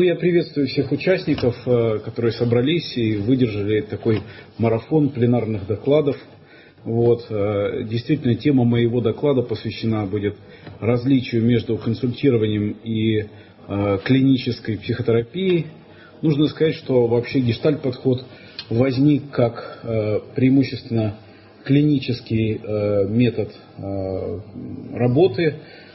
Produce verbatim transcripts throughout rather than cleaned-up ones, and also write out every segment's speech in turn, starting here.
я приветствую всех участников, которые собрались и выдержали такой марафон пленарных докладов. Вот. Действительно, тема моего доклада посвящена будет различию между консультированием и клинической психотерапией. Нужно сказать, что вообще гештальт-подход возник как преимущественно клинический метод работы.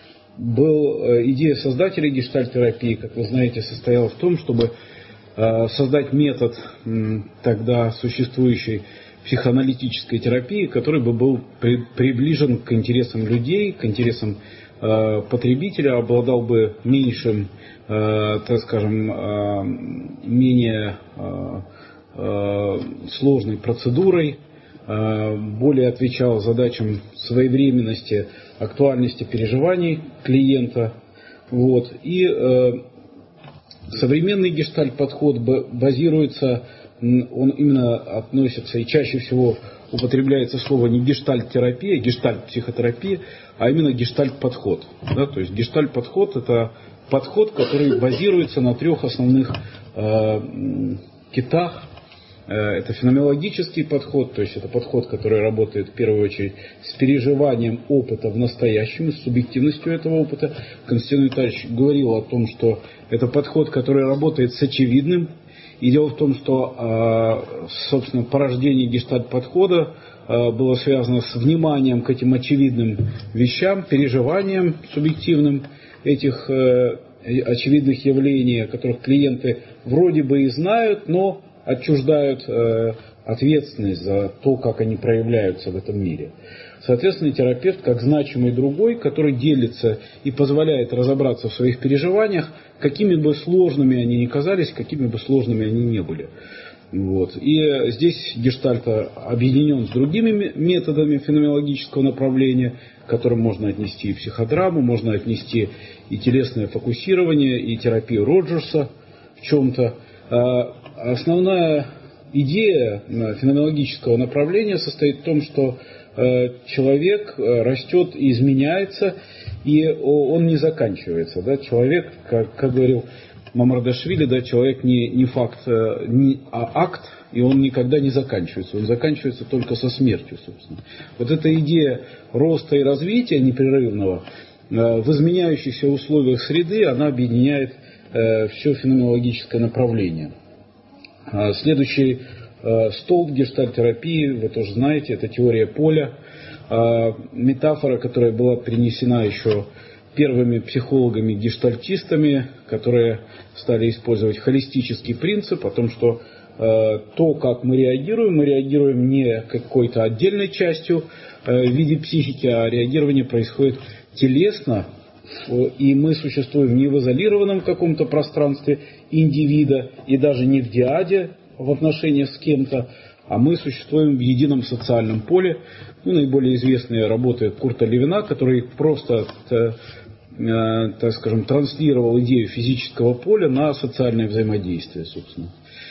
Был, идея создателей гештальт-терапии, как вы знаете, состояла в том, чтобы э, создать метод м, тогда существующей психоаналитической терапии, который бы был при, приближен к интересам людей, к интересам э, потребителя, обладал бы меньшим, э, так скажем, э, менее э, э, сложной процедурой, более отвечал задачам своевременности, актуальности переживаний клиента. Вот. И э, современный гештальт-подход базируется, он именно относится, и чаще всего употребляется слово не гештальт-терапия, гештальт-психотерапия, а именно гештальт-подход. Да? То есть гештальт-подход – это подход, который базируется на трех основных э, китах. Это феноменологический подход, то есть это подход, который работает в первую очередь с переживанием опыта в настоящем и с субъективностью этого опыта. Константин Витальевич говорил о том, что это подход, который работает с очевидным. И дело в том, что, собственно, порождение гештальт-подхода было связано с вниманием к этим очевидным вещам, переживанием субъективным этих очевидных явлений, о которых клиенты вроде бы и знают, но отчуждают э, ответственность за то, как они проявляются в этом мире. Соответственно, терапевт, как значимый другой, который делится и позволяет разобраться в своих переживаниях, какими бы сложными они ни казались, какими бы сложными они ни были. Вот. И здесь гештальт объединен с другими методами феноменологического направления, к которым можно отнести и психодраму, можно отнести и телесное фокусирование, и терапию Роджерса в чем-то. Основная идея феноменологического направления состоит в том, что человек растет и изменяется, и он не заканчивается. Да? Человек, как, как говорил Мамардашвили, да, человек не, не факт, не, а акт, и он никогда не заканчивается. Он заканчивается только со смертью, собственно. Вот эта идея роста и развития непрерывного в изменяющихся условиях среды, она объединяет все феноменологическое направление. Следующий столб гештальт-терапии, вы тоже знаете, это теория поля. Метафора, которая была принесена еще первыми психологами-гештальтистами, которые стали использовать холистический принцип о том, что то, как мы реагируем, мы реагируем не какой-то отдельной частью в виде психики, а реагирование происходит телесно, и мы существуем не в изолированном каком-то пространстве индивида и даже не в диаде в отношениях с кем-то, а мы существуем в едином социальном поле. Ну, наиболее известные работы Курта Левина, который просто, э, э, так скажем, транслировал идею физического поля на социальное взаимодействие, собственно.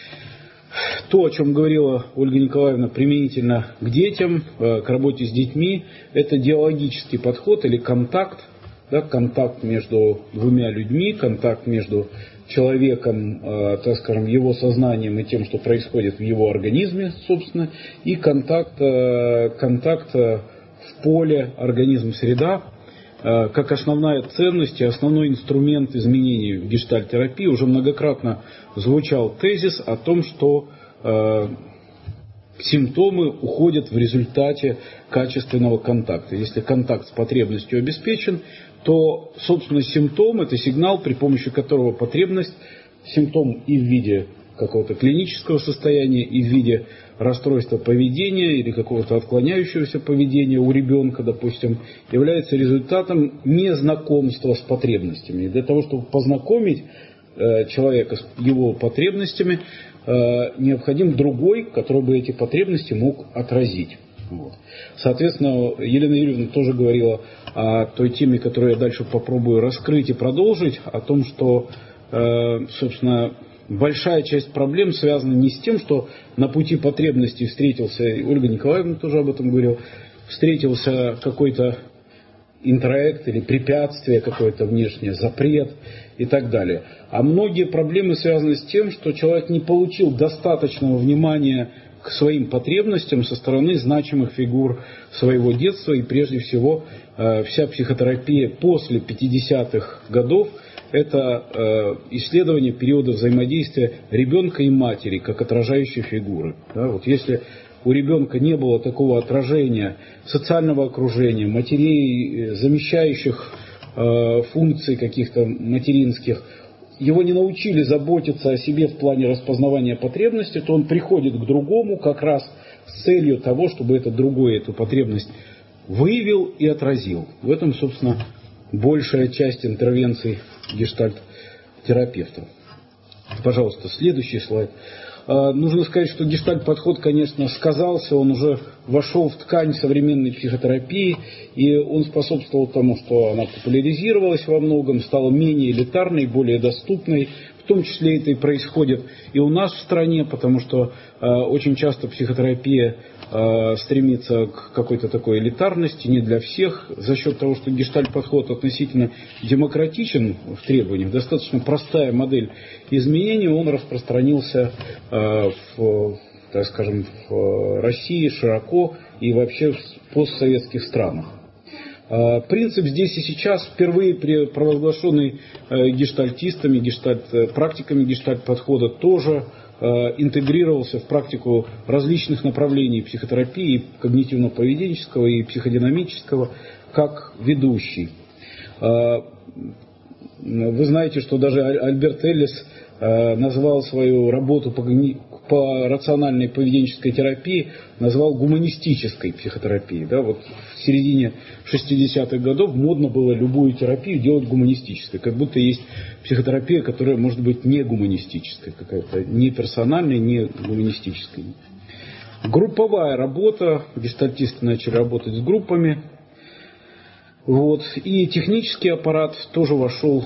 То, о чем говорила Ольга Николаевна применительно к детям, э, к работе с детьми, это диалогический подход или контакт. Да, контакт между двумя людьми, контакт между человеком, э, так скажем, его сознанием и тем, что происходит в его организме, собственно, и контакт, э, контакт э, в поле организм-среда, э, как основная ценность и основной инструмент изменений в гештальт-терапии. Уже многократно звучал тезис о том, что э, симптомы уходят в результате качественного контакта. Если контакт с потребностью обеспечен, то, собственно, симптом – это сигнал, при помощи которого потребность, симптом и в виде какого-то клинического состояния, и в виде расстройства поведения или какого-то отклоняющегося поведения у ребенка, допустим, является результатом незнакомства с потребностями. И для того, чтобы познакомить э, человека с его потребностями, э, необходим другой, который бы эти потребности мог отразить. Вот. Соответственно, Елена Юрьевна тоже говорила о той теме, которую я дальше попробую раскрыть и продолжить, о том, что, э, собственно, большая часть проблем связана не с тем, что на пути потребностей встретился, Ольга Николаевна тоже об этом говорила, встретился какой-то интроект или препятствие какое-то внешнее, запрет и так далее. А многие проблемы связаны с тем, что человек не получил достаточного внимания к своим потребностям со стороны значимых фигур своего детства. И прежде всего вся психотерапия после пятидесятых годов – это исследование периода взаимодействия ребенка и матери как отражающей фигуры. Да, вот если у ребенка не было такого отражения социального окружения, матерей, замещающих э, функций каких-то материнских, его не научили заботиться о себе в плане распознавания потребностей, то он приходит к другому как раз с целью того, чтобы этот другой эту потребность выявил и отразил. В этом, собственно, большая часть интервенций гештальт-терапевтов. Пожалуйста, следующий слайд. Нужно сказать, что гештальт-подход, конечно, сказался, он уже вошел в ткань современной психотерапии, и он способствовал тому, что она популяризировалась во многом, стала менее элитарной, более доступной. В том числе это и происходит и у нас в стране, потому что э, очень часто психотерапия э, стремится к какой-то такой элитарности, не для всех, за счет того, что гештальт-подход относительно демократичен в требованиях, достаточно простая модель изменений, он распространился э, в, так скажем, в России широко и вообще в постсоветских странах. Принцип здесь и сейчас, впервые провозглашенный гештальтистами, гештальт, практиками гештальт-подхода, тоже интегрировался в практику различных направлений психотерапии, когнитивно-поведенческого и психодинамического, как ведущий. Вы знаете, что даже Альберт Эллис назвал свою работу по, по рациональной поведенческой терапии, назвал гуманистической психотерапией. Да, вот в середине шестидесятых годов модно было любую терапию делать гуманистической, как будто есть психотерапия, которая может быть не гуманистической, какая-то не персональная, не гуманистическая. Групповая работа, гештальтисты начали работать с группами. Вот, и технический аппарат тоже вошел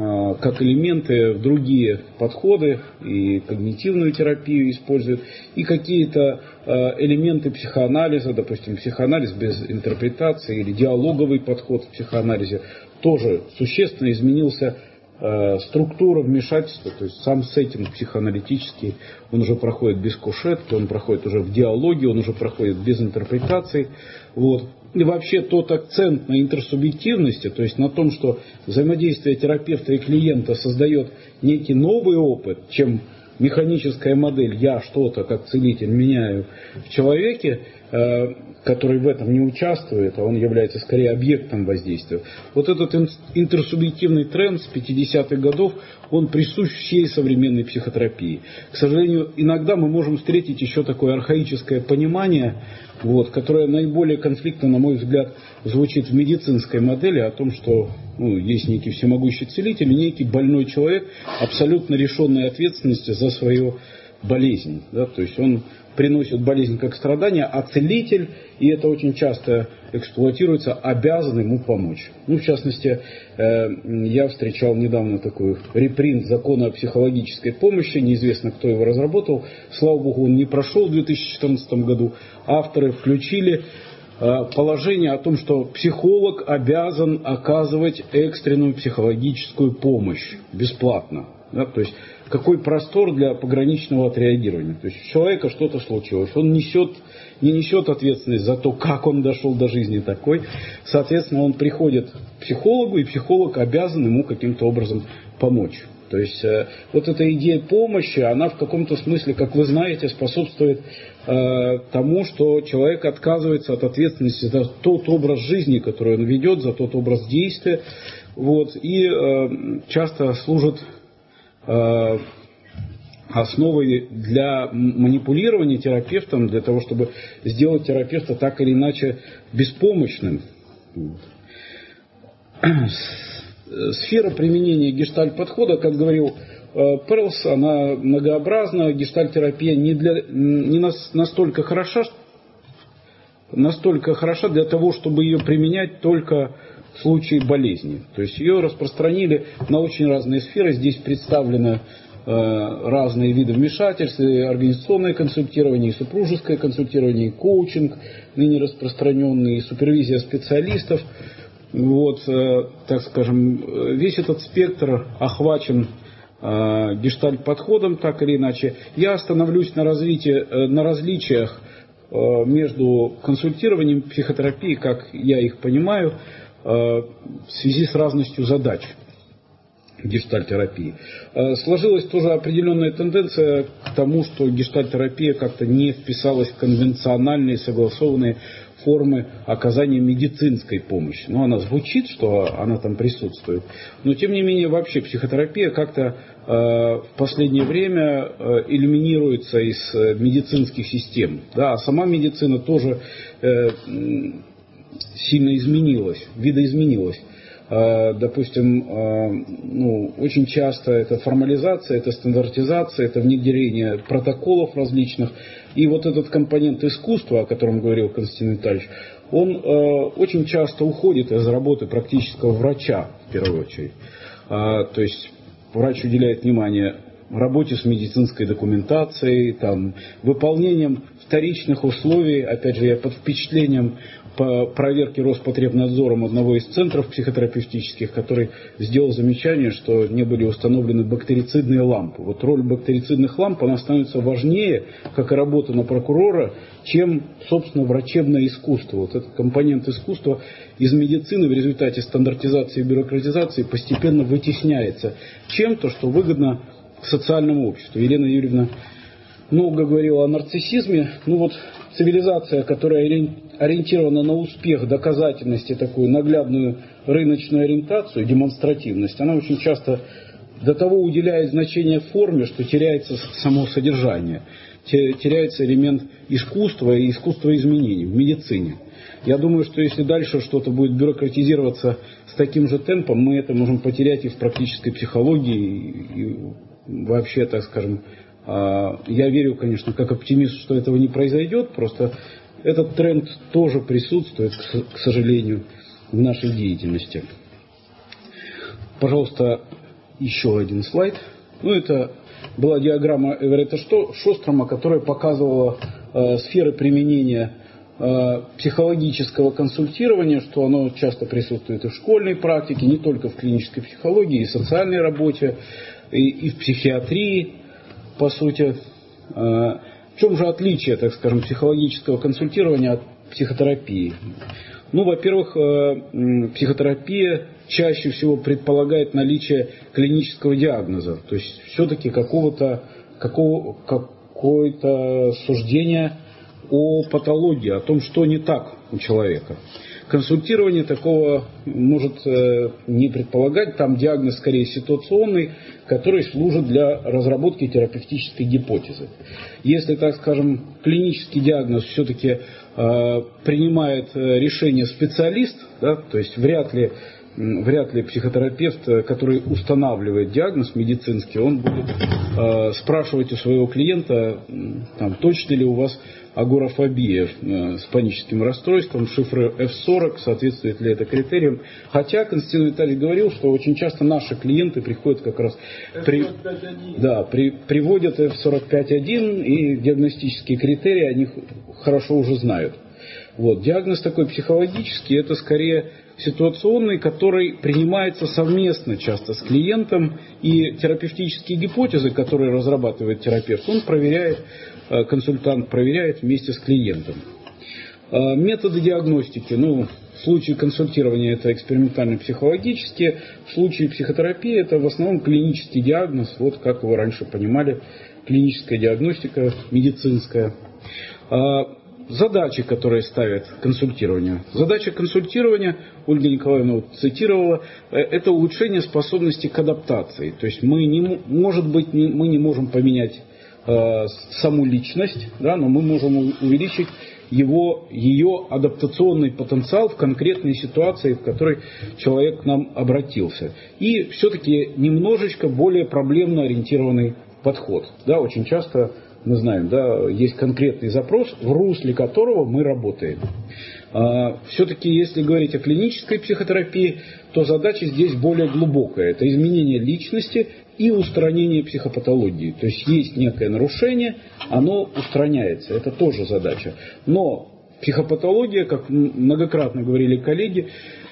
как элементы в другие подходы, и когнитивную терапию используют, и какие-то элементы психоанализа, допустим, психоанализ без интерпретации или диалоговый подход в психоанализе, тоже существенно изменился структура вмешательства, то есть сам сеттинг психоаналитический, он уже проходит без кушетки, он проходит уже в диалоге, он уже проходит без интерпретации. Вот. И вообще тот акцент на интерсубъективности, то есть на том, что взаимодействие терапевта и клиента создает некий новый опыт, чем механическая модель «я что-то, как целитель, меняю в человеке», э, который в этом не участвует, а он является скорее объектом воздействия. Вот этот интерсубъективный тренд с пятидесятых годов, он присущ всей современной психотерапии. К сожалению, иногда мы можем встретить еще такое архаическое понимание, вот, которое наиболее конфликтно, на мой взгляд, звучит в медицинской модели о том, что ну, есть некий всемогущий целитель и некий больной человек, абсолютно лишенный ответственности за свою болезнь. Да? То есть он приносит болезнь как страдание, а целитель, и это очень часто эксплуатируется, обязан ему помочь. Ну, в частности, э, я встречал недавно такой репринт закона о психологической помощи, неизвестно, кто его разработал, слава богу, он не прошел в две тысячи четырнадцатом году, авторы включили э, положение о том, что психолог обязан оказывать экстренную психологическую помощь бесплатно. Да, то есть какой простор для пограничного отреагирования. То есть у человека что-то случилось, он несет, не несет ответственность за то, как он дошел до жизни такой. Соответственно, он приходит к психологу, и психолог обязан ему каким-то образом помочь. То есть э, вот эта идея помощи, она в каком-то смысле, как вы знаете, способствует э, тому, что человек отказывается от ответственности за тот образ жизни, который он ведет, за тот образ действия. Вот, и э, часто служит основой для манипулирования терапевтом, для того, чтобы сделать терапевта так или иначе беспомощным. Сфера применения гештальт-подхода, как говорил Перлс, она многообразна. Гештальт-терапия не, для, не настолько хороша, настолько хороша для того, чтобы ее применять только в случае болезни. То есть ее распространили на очень разные сферы. Здесь представлены э, разные виды вмешательств, и организационное консультирование, и супружеское консультирование, и коучинг, ныне распространенный, и супервизия специалистов. Вот, так скажем, весь этот спектр охвачен гештальт-подходом, так или иначе. Я остановлюсь на, развитии, на различиях между консультированием и психотерапией, как я их понимаю, в связи с разностью задач гештальт-терапии. Сложилась тоже определенная тенденция к тому, что гештальт-терапия как-то не вписалась в конвенциональные согласованные формы оказания медицинской помощи. Ну, она звучит, что она там присутствует, но тем не менее вообще психотерапия как-то э, в последнее время э, элиминируется из э, медицинских систем. Да, а сама медицина тоже э, сильно изменилась, видоизменилась. Допустим, ну, очень часто это формализация, это стандартизация, это внедрение протоколов различных. И вот этот компонент искусства, о котором говорил Константин Витальевич, он очень часто уходит из работы практического врача, в первую очередь. То есть врач уделяет внимание работе с медицинской документацией, там, выполнением вторичных условий. Опять же, я под впечатлением по проверке Роспотребнадзором одного из центров психотерапевтических, который сделал замечание, что не были установлены бактерицидные лампы. Вот роль бактерицидных ламп, она становится важнее, как и работа на прокурора, чем, собственно, врачебное искусство. Вот этот компонент искусства из медицины в результате стандартизации и бюрократизации постепенно вытесняется чем-то, что выгодно социальному обществу. Елена Юрьевна много говорила о нарциссизме. Ну вот цивилизация, которая ориентирована на успех, доказательность и такую наглядную рыночную ориентацию, демонстративность, она очень часто до того уделяет значение форме, что теряется само содержание, теряется элемент искусства и искусства изменений в медицине. Я думаю, что если дальше что-то будет бюрократизироваться с таким же темпом, мы это можем потерять и в практической психологии, и вообще, так скажем, я верю, конечно, как оптимист, что этого не произойдет, просто этот тренд тоже присутствует, к сожалению, в нашей деятельности. Пожалуйста, еще один слайд. Ну, это была диаграмма Эверетта Шострома, которая показывала э, сферы применения э, психологического консультирования, что оно часто присутствует и в школьной практике, не только в клинической психологии, и в социальной работе, и, и в психиатрии, по сути. Э, в чем же отличие, так скажем, психологического консультирования от психотерапии? Ну, во-первых, э, психотерапия чаще всего предполагает наличие клинического диагноза, то есть все-таки какого-то, какого, какое-то суждение о патологии, о том, что не так у человека. Консультирование такого может э, не предполагать, там диагноз скорее ситуационный, который служит для разработки терапевтической гипотезы. Если, так скажем, клинический диагноз все-таки э, принимает решение специалист, да, то есть вряд ли Вряд ли психотерапевт, который устанавливает диагноз медицинский, он будет э, спрашивать у своего клиента, там, точно ли у вас агорафобия э, с паническим расстройством, шифры эф сорок, соответствует ли это критериям. Хотя Константин Витальевич говорил, что очень часто наши клиенты приходят как раз, при, да, при, приводят эф сорок пять точка один, и диагностические критерии они хорошо уже знают. Вот. Диагноз такой психологический, это скорее ситуационный, который принимается совместно часто с клиентом, и терапевтические гипотезы, которые разрабатывает терапевт, он проверяет, консультант проверяет вместе с клиентом. Методы диагностики, ну, в случае консультирования это экспериментально-психологические, в случае психотерапии это в основном клинический диагноз, вот как вы раньше понимали, клиническая диагностика медицинская. Задачи, которые ставят консультирование. Задача консультирования, Ольга Николаевна вот цитировала, это улучшение способности к адаптации. То есть мы не, может быть, не, мы не можем поменять э, саму личность, да, но мы можем увеличить его, ее адаптационный потенциал в конкретной ситуации, в которой человек к нам обратился. И все-таки немножечко более проблемно ориентированный подход. Да, очень часто мы знаем, да, есть конкретный запрос, в русле которого мы работаем. А, все-таки, если говорить о клинической психотерапии, то задача здесь более глубокая. Это изменение личности и устранение психопатологии. То есть есть некое нарушение, оно устраняется. Это тоже задача. Но психопатология, как многократно говорили коллеги,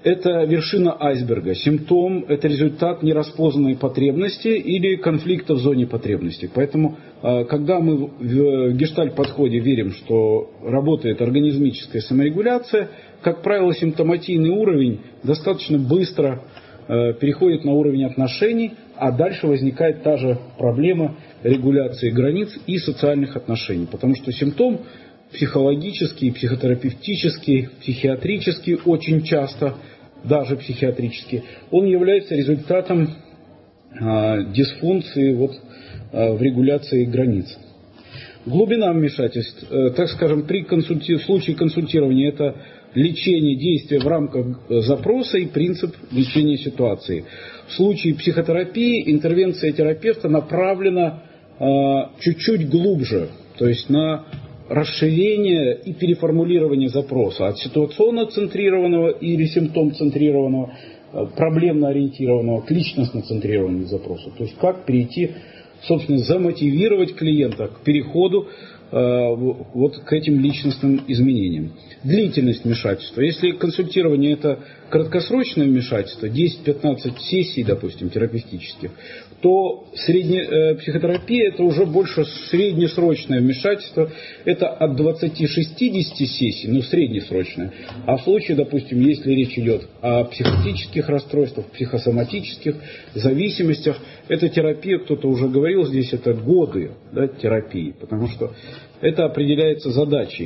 это вершина айсберга. Симптом – это результат нераспознанной потребности или конфликта в зоне потребности. Поэтому, когда мы в гештальт-подходе верим, что работает организмическая саморегуляция, как правило, симптоматийный уровень достаточно быстро переходит на уровень отношений, а дальше возникает та же проблема регуляции границ и социальных отношений. Потому что симптом психологический, психотерапевтический, психиатрический очень часто, даже психиатрический, он является результатом э, дисфункции вот, э, в регуляции границ. Глубина вмешательств, э, так скажем, при консульти... в случае консультирования это лечение действия в рамках запроса и принцип лечения ситуации. В случае психотерапии интервенция терапевта направлена э, чуть-чуть глубже, то есть на расширение и переформулирование запроса от ситуационно-центрированного или симптом-центрированного, проблемно-ориентированного к личностно-центрированному запросу. То есть как перейти, собственно, замотивировать клиента к переходу э, вот к этим личностным изменениям. Длительность вмешательства. Если консультирование это краткосрочное вмешательство, десять-пятнадцать сессий, допустим, терапевтических, то средне, э, психотерапия это уже больше среднесрочное вмешательство, это от двадцати-шестидесяти сессий, ну среднесрочное. А в случае, допустим, если речь идет о психотических расстройствах, психосоматических зависимостях, эта терапия, кто-то уже говорил здесь, это годы, да, терапии, потому что это определяется задачей.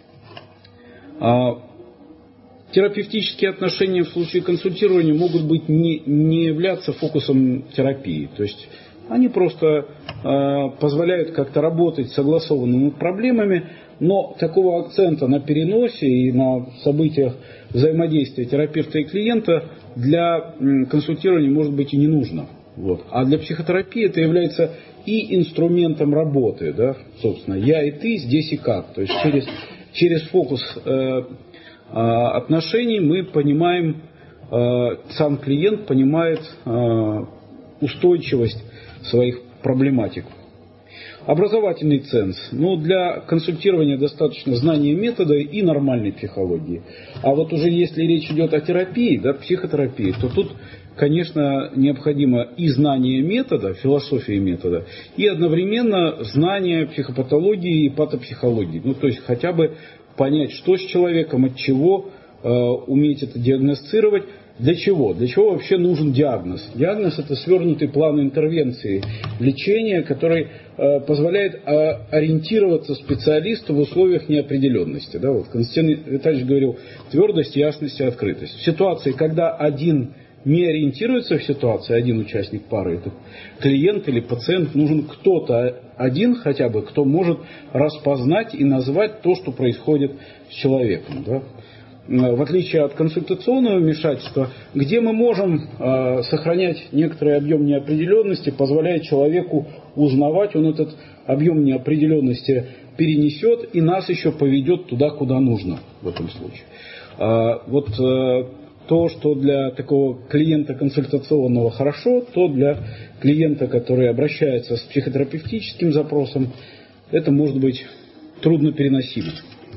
А терапевтические отношения в случае консультирования могут быть не, не являться фокусом терапии. То есть они просто э, позволяют как-то работать согласованно над проблемами, но такого акцента на переносе и на событиях взаимодействия терапевта и клиента для м, консультирования может быть и не нужно. Вот. А для психотерапии это является и инструментом работы, да, собственно, я и ты, здесь и как. То есть через, через фокус э, отношений мы понимаем, сам клиент понимает устойчивость своих проблематик. Образовательный ценз. Ну, для консультирования достаточно знания метода и нормальной психологии. А вот уже если речь идет о терапии, да, психотерапии, то тут, конечно, необходимо и знание метода, философии метода, и одновременно знание психопатологии и патопсихологии. Ну, то есть хотя бы понять, что с человеком, от чего, э, уметь это диагностировать, для чего. Для чего вообще нужен диагноз? Диагноз – это свернутый план интервенции, лечения, который э, позволяет э, ориентироваться специалисту в условиях неопределенности. Да, вот Константин Витальевич говорил, твердость, ясность и открытость. В ситуации, когда один не ориентируется в ситуации, один участник пары, это клиент или пациент, нужен кто-то один хотя бы, кто может распознать и назвать то, что происходит с человеком. Да? В отличие от консультационного вмешательства, где мы можем э, сохранять некоторый объем неопределенности, позволяя человеку узнавать, он этот объем неопределенности перенесет и нас еще поведет туда, куда нужно в этом случае. Э, вот э, то, что для такого клиента консультационного хорошо, то для клиента, который обращается с психотерапевтическим запросом, это может быть трудно переносимо.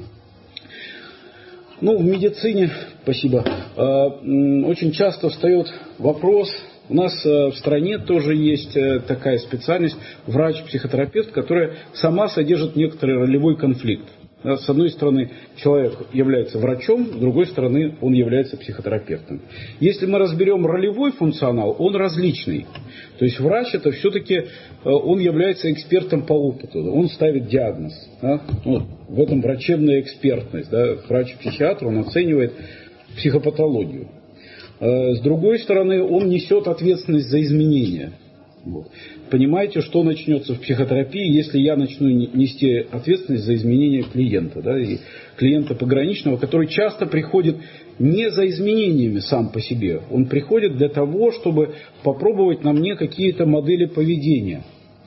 Ну, в медицине, спасибо, очень часто встает вопрос, у нас в стране тоже есть такая специальность, врач-психотерапевт, которая сама содержит некоторый ролевой конфликт. С одной стороны, человек является врачом, с другой стороны, он является психотерапевтом. Если мы разберем ролевой функционал, он различный. То есть врач это все-таки, он является экспертом по опыту, он ставит диагноз. Да? Вот, в этом врачебная экспертность. Да? Врач-психиатр, он оценивает психопатологию. С другой стороны, он несет ответственность за изменения. Вот. Понимаете, что начнется в психотерапии, если я начну нести ответственность за изменения клиента, да, и клиента пограничного, который часто приходит не за изменениями сам по себе, он приходит для того, чтобы попробовать на мне какие-то модели поведения.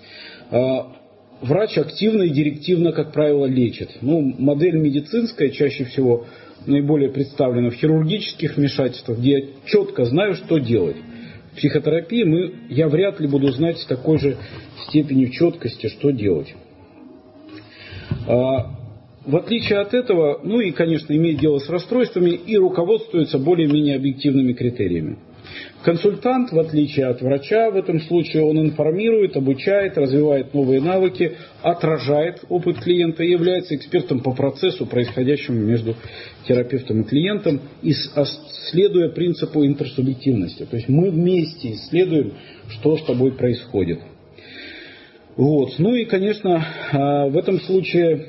Врач активно и директивно, как правило, лечит. Ну, модель медицинская чаще всего наиболее представлена в хирургических вмешательствах, где я четко знаю, что делать. В психотерапии мы, я вряд ли буду знать с такой же степенью четкости, что делать. в отличие от этого, ну и, конечно, имеет дело с расстройствами и руководствуется более-менее объективными критериями. Консультант, в отличие от врача, в этом случае он информирует, обучает, развивает новые навыки, отражает опыт клиента и является экспертом по процессу, происходящему между терапевтом и клиентом, следуя принципу интерсубъективности. То есть мы вместе исследуем, что с тобой происходит. Вот. Ну и, конечно, в этом случае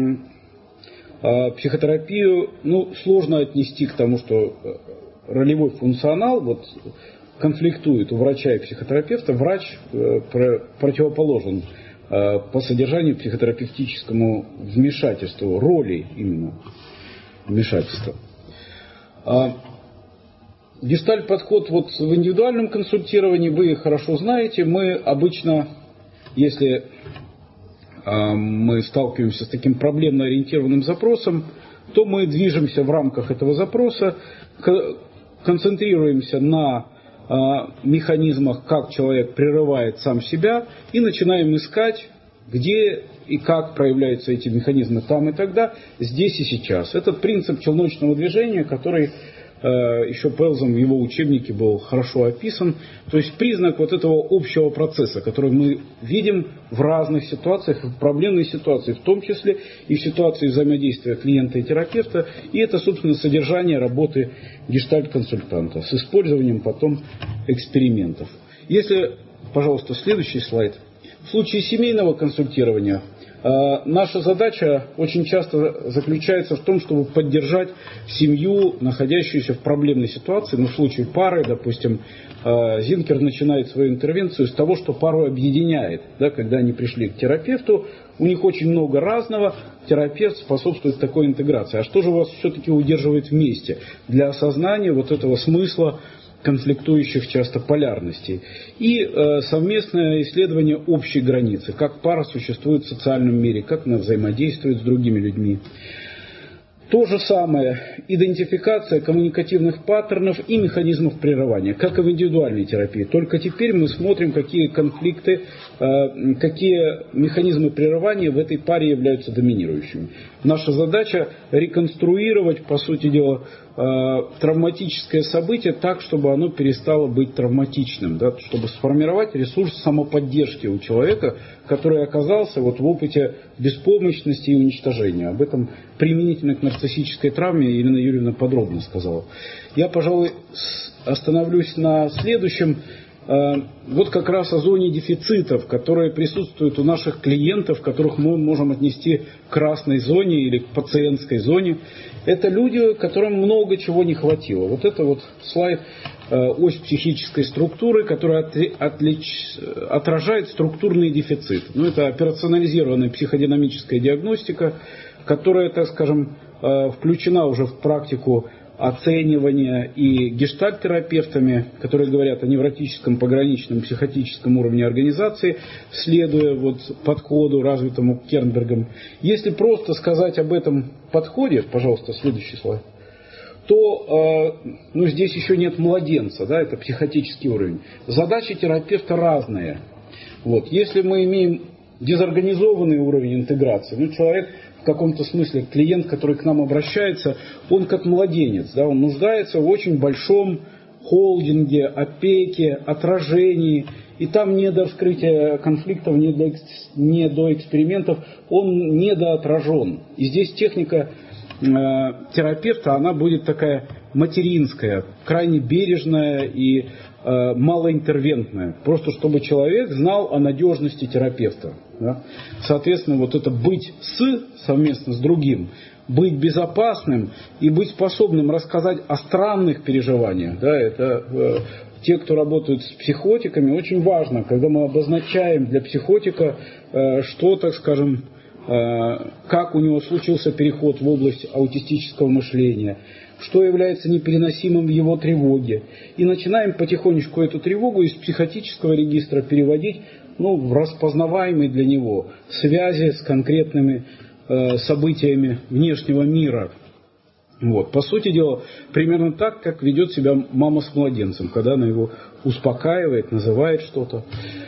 психотерапию ну, сложно отнести к тому, что ролевой функционал вот, конфликтует у врача и психотерапевта. Врач противоположен по содержанию психотерапевтическому вмешательству, роли именно вмешательства. Гештальт-подход вот в индивидуальном консультировании вы хорошо знаете. Мы обычно, если мы сталкиваемся с таким проблемно-ориентированным запросом, то мы движемся в рамках этого запроса, концентрируемся на э, механизмах, как человек прерывает сам себя, и начинаем искать, где и как проявляются эти механизмы там и тогда, здесь и сейчас. Этот принцип челночного движения, который э, еще Пелзом в его учебнике был хорошо описан, то есть признак вот этого общего процесса, который мы видим в разных ситуациях, в проблемной ситуации, в том числе и в ситуации взаимодействия клиента и терапевта. И это, собственно, содержание работы гештальт-консультанта с использованием потом экспериментов. Если, пожалуйста, следующий слайд. В случае семейного консультирования наша задача очень часто заключается в том, чтобы поддержать семью, находящуюся в проблемной ситуации. Ну, в случае пары, допустим, Зинкер начинает свою интервенцию с того, что пару объединяет. Да, когда они пришли к терапевту, у них очень много разного, терапевт способствует такой интеграции. А что же вас все-таки удерживает вместе для осознания вот этого смысла конфликтующих часто полярностей. И э, совместное исследование общей границы, как пара существует в социальном мире, как она взаимодействует с другими людьми. То же самое идентификация коммуникативных паттернов и механизмов прерывания, как и в индивидуальной терапии. Только теперь мы смотрим, какие конфликты, э, какие механизмы прерывания в этой паре являются доминирующими. Наша задача реконструировать, по сути дела, э, травматическое событие так, чтобы оно перестало быть травматичным, да, чтобы сформировать ресурс самоподдержки у человека, который оказался вот в опыте беспомощности и уничтожения. Об этом применительно к нарциссической травме Елена Юрьевна подробно сказала. Я, пожалуй, остановлюсь на следующем. Вот как раз о зоне дефицитов, которые присутствуют у наших клиентов, которых мы можем отнести к красной зоне или к пациентской зоне. Это люди, которым много чего не хватило. Вот это вот слайд, ось психической структуры, которая отлич... отражает структурный дефицит. Ну, это операционализированная психодинамическая диагностика, которая, так скажем, включена уже в практику оценивания и гештальт-терапевтами, которые говорят о невротическом пограничном психотическом уровне организации, следуя вот подходу, развитому Кернбергом. Если просто сказать об этом подходе, пожалуйста, следующий слайд, то э, ну, здесь еще нет младенца, да, это психотический уровень. Задачи терапевта разные. Вот. Если мы имеем дезорганизованный уровень интеграции, ну, человек в каком-то смысле, клиент, который к нам обращается, он как младенец, да, он нуждается в очень большом холдинге, опеке, отражении, и там не до вскрытия конфликтов, не до, не до экспериментов, он недоотражен. И здесь техника э, терапевта, она будет такая материнская, крайне бережная и э, малоинтервентная, просто чтобы человек знал о надежности терапевта. Да? Соответственно, вот это быть с, совместно с другим, быть безопасным и быть способным рассказать о странных переживаниях. Да? Это э, те, кто работают с психотиками, очень важно, когда мы обозначаем для психотика, э, что, так скажем, э, как у него случился переход в область аутистического мышления, что является непереносимым в его тревоге. И начинаем потихонечку эту тревогу из психотического регистра переводить ну, в распознаваемые для него связи с конкретными э, событиями внешнего мира. Вот. По сути дела, примерно так, как ведет себя мама с младенцем, когда она его успокаивает, называет что-то.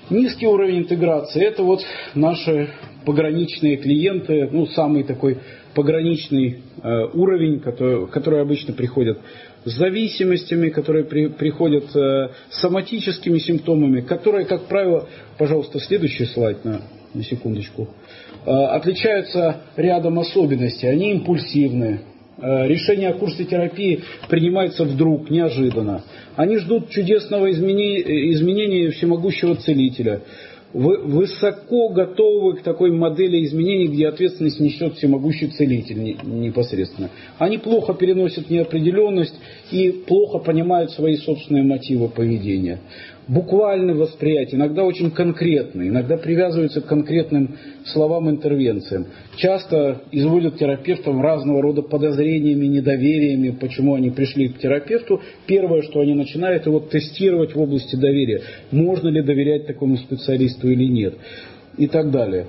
Низкий уровень интеграции – это вот наши пограничные клиенты, ну, самый такой пограничный э, уровень, который, который обычно приходят с зависимостями, которые при, приходят э, с соматическими симптомами, которые, как правило, пожалуйста, следующий слайд на, на секундочку, э, отличаются рядом особенностей. Они импульсивны. Решение о курсе терапии принимается вдруг, неожиданно. Они ждут чудесного изменения, изменения всемогущего целителя. Вы высоко готовы к такой модели изменений, где ответственность несет всемогущий целитель непосредственно. Они плохо переносят неопределенность и плохо понимают свои собственные мотивы поведения. Буквальное восприятие, иногда очень конкретное, иногда привязываются к конкретным словам, интервенциям. Часто изводят терапевтов разного рода подозрениями, недовериями, почему они пришли к терапевту. Первое, что они начинают, его тестировать в области доверия. Можно ли доверять такому специалисту или нет. И так далее.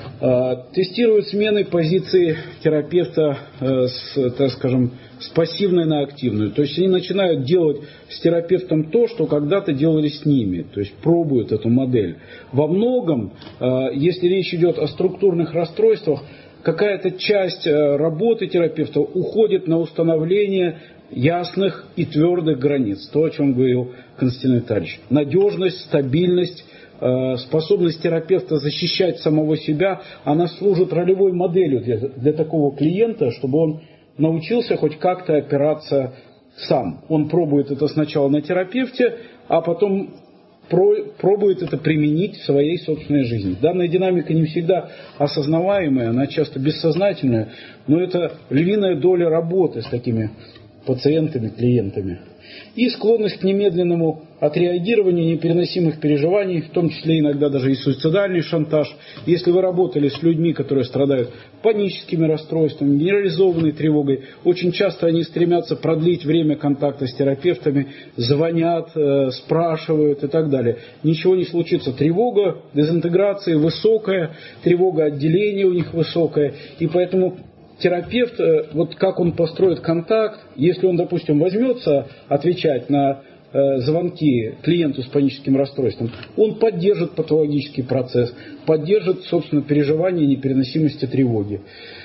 Тестируют смены позиции терапевта с, так скажем, с пассивной на активную. То есть они начинают делать с терапевтом то, что когда-то делали с ними. То есть пробуют эту модель. Во многом, если речь идет о структурных расстройствах, какая-то часть работы терапевта уходит на установление ясных и твердых границ. То, о чем говорил Константин Витальевич. Надежность, стабильность, способность терапевта защищать самого себя, она служит ролевой моделью для, для такого клиента, чтобы он научился хоть как-то опираться сам. Он пробует это сначала на терапевте, а потом про, пробует это применить в своей собственной жизни. Данная динамика не всегда осознаваемая, она часто бессознательная, но это львиная доля работы с такими пациентами, клиентами. И склонность к немедленному отреагированию непереносимых переживаний, в том числе иногда даже и суицидальный шантаж. Если вы работали с людьми, которые страдают паническими расстройствами, генерализованной тревогой, очень часто они стремятся продлить время контакта с терапевтами, звонят, э, спрашивают и так далее. Ничего не случится. Тревога дезинтеграции высокая, тревога отделения у них высокая, и поэтому терапевт, вот как он построит контакт, если он, допустим, возьмется отвечать на э, звонки клиенту с паническим расстройством, он поддержит патологический процесс, поддержит, собственно, переживание непереносимости тревоги.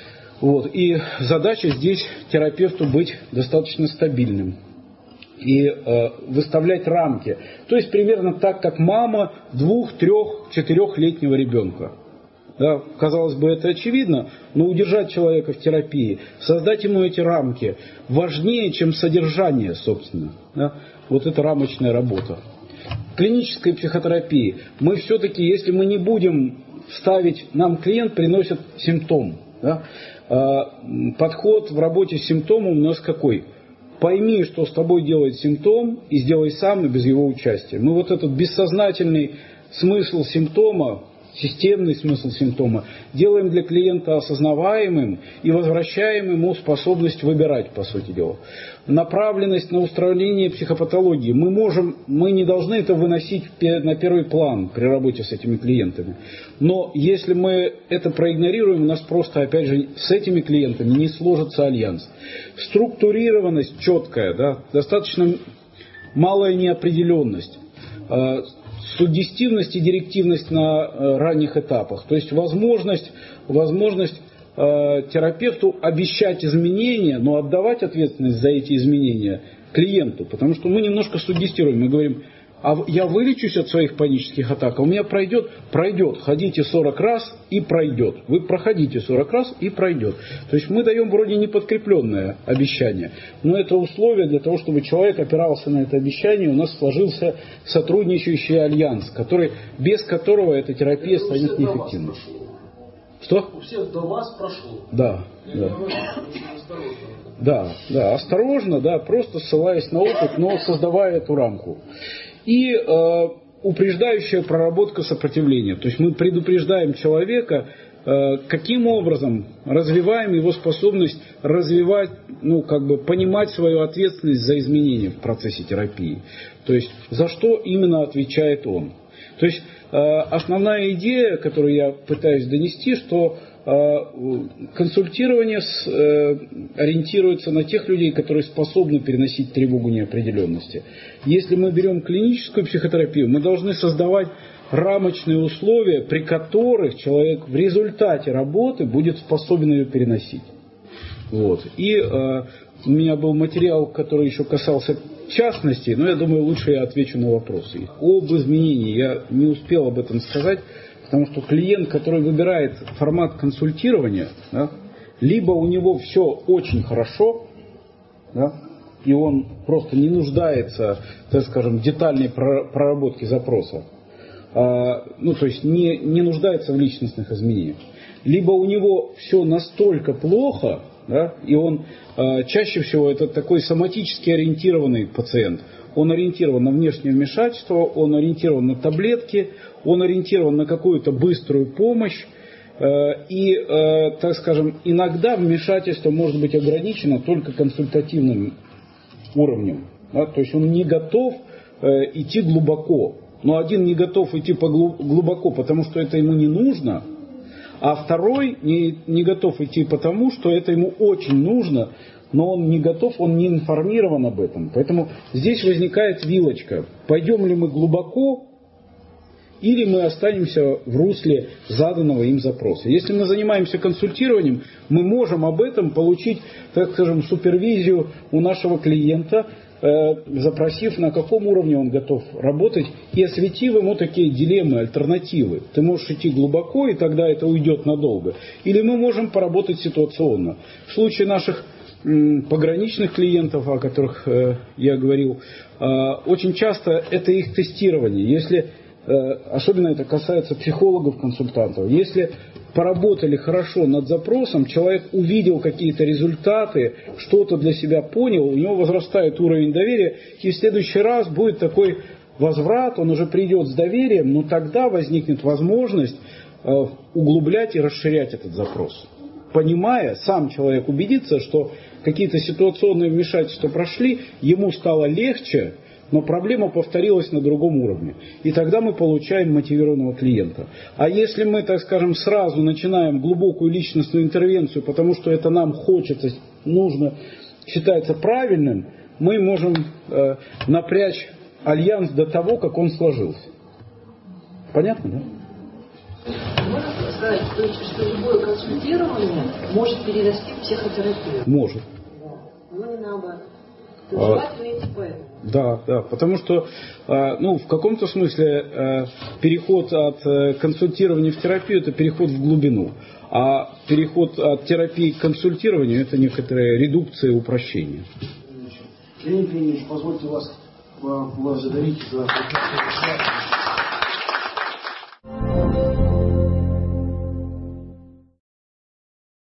Вот. И задача здесь терапевту быть достаточно стабильным и э, выставлять рамки. То есть примерно так, как мама двух-, трех-, четырехлетнего ребенка. Да, казалось бы, это очевидно, но удержать человека в терапии, создать ему эти рамки важнее, чем содержание, собственно. Да? Вот это рамочная работа. В клинической психотерапии мы все-таки, если мы не будем ставить, нам клиент приносит симптом. Да? Подход в работе с симптомом у нас какой? Пойми, что с тобой делает симптом, и сделай сам, и без его участия. Мы вот этот бессознательный смысл симптома, системный смысл симптома, делаем для клиента осознаваемым и возвращаем ему способность выбирать, по сути дела. Направленность на устранение психопатологии. Мы можем, мы не должны это выносить на первый план при работе с этими клиентами. Но если мы это проигнорируем, у нас просто, опять же, с этими клиентами не сложится альянс. Структурированность четкая, да, достаточно малая неопределенность. Суггестивность и директивность на э, ранних этапах. То есть возможность, возможность э, терапевту обещать изменения, но отдавать ответственность за эти изменения клиенту. Потому что мы немножко суггестируем. Мы говорим, а я вылечусь от своих панических атак, а у меня пройдет, пройдет. Ходите сорок раз и пройдет. Вы проходите сорок раз и пройдет. То есть мы даем вроде неподкрепленное обещание. Но это условие для того, чтобы человек опирался на это обещание, у нас сложился сотрудничающий альянс, который, без которого эта терапия это станет неэффективной. Что? У всех до вас прошло. Да. Да. Да, да, осторожно, да, просто ссылаясь на опыт, но создавая эту рамку. И э, упреждающая проработка сопротивления. То есть мы предупреждаем человека, э, каким образом развиваем его способность развивать, ну, как бы понимать свою ответственность за изменения в процессе терапии. То есть за что именно отвечает он. То есть э, основная идея, которую я пытаюсь донести, что консультирование с, э, ориентируется на тех людей, которые способны переносить тревогу неопределенности. Если мы берем клиническую психотерапию, мы должны создавать рамочные условия, при которых человек в результате работы будет способен ее переносить. Вот. И э, у меня был материал, который еще касался частностей, но я думаю, лучше я отвечу на вопросы. Об изменении я не успел об этом сказать, потому что клиент, который выбирает формат консультирования, да, либо у него все очень хорошо, да, и он просто не нуждается, так скажем, в детальной проработке запроса, а, ну, то есть не, не нуждается в личностных изменениях. Либо у него все настолько плохо, да, и он а, чаще всего это такой соматически ориентированный пациент. Он ориентирован на внешнее вмешательство, он ориентирован на таблетки, он ориентирован на какую-то быструю помощь. И, так скажем, иногда вмешательство может быть ограничено только консультативным уровнем. Да? То есть он не готов идти глубоко. Но один не готов идти глубоко, потому что это ему не нужно, а второй не, не готов идти потому, что это ему очень нужно, но он не готов, он не информирован об этом. Поэтому здесь возникает вилочка. Пойдем ли мы глубоко, или мы останемся в русле заданного им запроса. Если мы занимаемся консультированием, мы можем об этом получить, так скажем, супервизию у нашего клиента, э, запросив, на каком уровне он готов работать, и осветив ему такие дилеммы, альтернативы. Ты можешь идти глубоко, и тогда это уйдет надолго. Или мы можем поработать ситуационно. В случае наших м, пограничных клиентов, о которых э, я говорил, э, очень часто это их тестирование. Если особенно это касается психологов-консультантов. Если поработали хорошо над запросом, человек увидел какие-то результаты, что-то для себя понял, у него возрастает уровень доверия, и в следующий раз будет такой возврат, он уже придет с доверием, но тогда возникнет возможность углублять и расширять этот запрос. Понимая, сам человек убедится, что какие-то ситуационные вмешательства прошли, ему стало легче, но проблема повторилась на другом уровне. И тогда мы получаем мотивированного клиента. А если мы, так скажем, сразу начинаем глубокую личностную интервенцию, потому что это нам хочется, нужно, считается правильным, мы можем э, напрячь альянс до того, как он сложился. Понятно, да? Можно сказать, что любое консультирование может перерасти в психотерапию? Может. Да. Но не наоборот. А, да, да, потому что ну, в каком-то смысле переход от консультирования в терапию – это переход в глубину, а переход от терапии к консультированию – это некоторая редукция и упрощение. Леонид Леонидович, позвольте вас, вас задавить за